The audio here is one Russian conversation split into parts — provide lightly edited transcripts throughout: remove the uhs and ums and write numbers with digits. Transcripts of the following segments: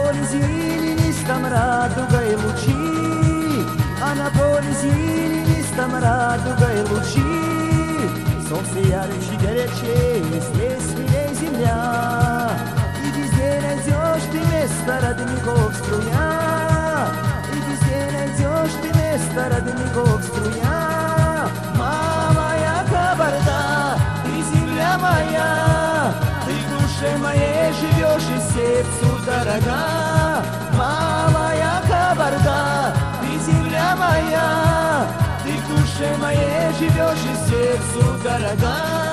поле зеленистом радугой лучи, а на поле зеленистом радугой лучи. Солнце ярче, горячее, здесь милей земля, и везде найдешь ты место родников струя, и везде найдешь ты место родников струя. Мама, я Кабарда, ты земля моя, ты в душе моей живешь и сердцу дорога. Мама, я Кабарда, ты земля моя, ты в душе моей живешь и сердцу дорога.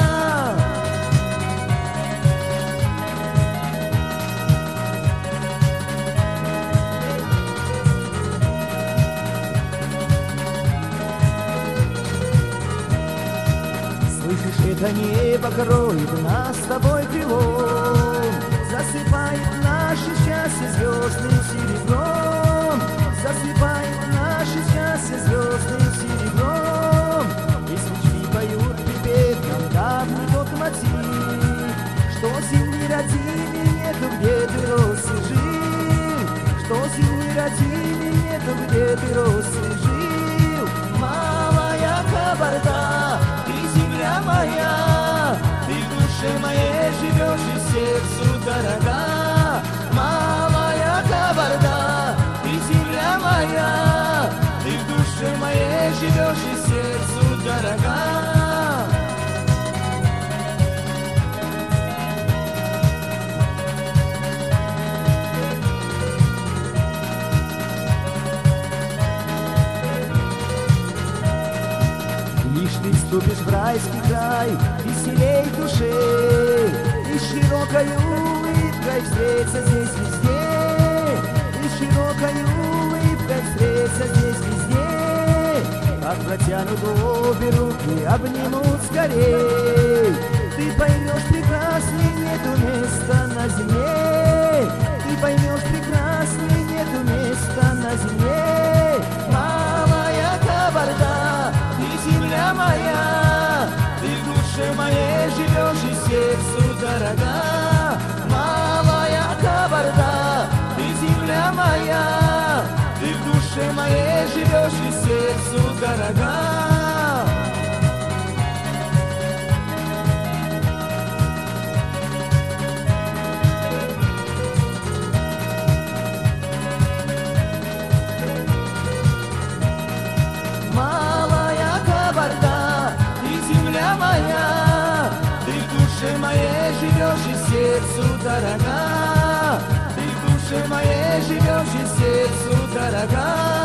Слышишь, это небо кроет нас с тобой крылом, засыпает наше счастье звездным серебром, засыпает наше счастье звездным серебром. И свечи поют припев нам давний тот мотив, что земли родили нету, где ты рос и жил, что земли родили нету, где ты рос и жил. Мама, я Кабарда, ты земля моя, ты в душе моей живешь и сердцу дорога. Мама, я Кабарда, ты земля моя, ты в душе моей живешь и сердцу дорога. Лишь ты вступишь в райский край, веселей душе, и широкой улыбкой встретиться здесь везде, и широкой улыбкой встретиться здесь везде. Как протянут обе руки, обнимут скорей, ты поймешь прекрасней, нету места на земле, ты поймешь прекрасней, нету места на земле. Мама, я Кабарда, ты земля моя, ты в душе моей живешь и сердцу дорога. Мама, я Кабарда, ты земля моя, ты в душе моей живешь и сердцу дорога. Моей живешь и сердцу дорога, ты в душе моей живешь и сердцу дорога.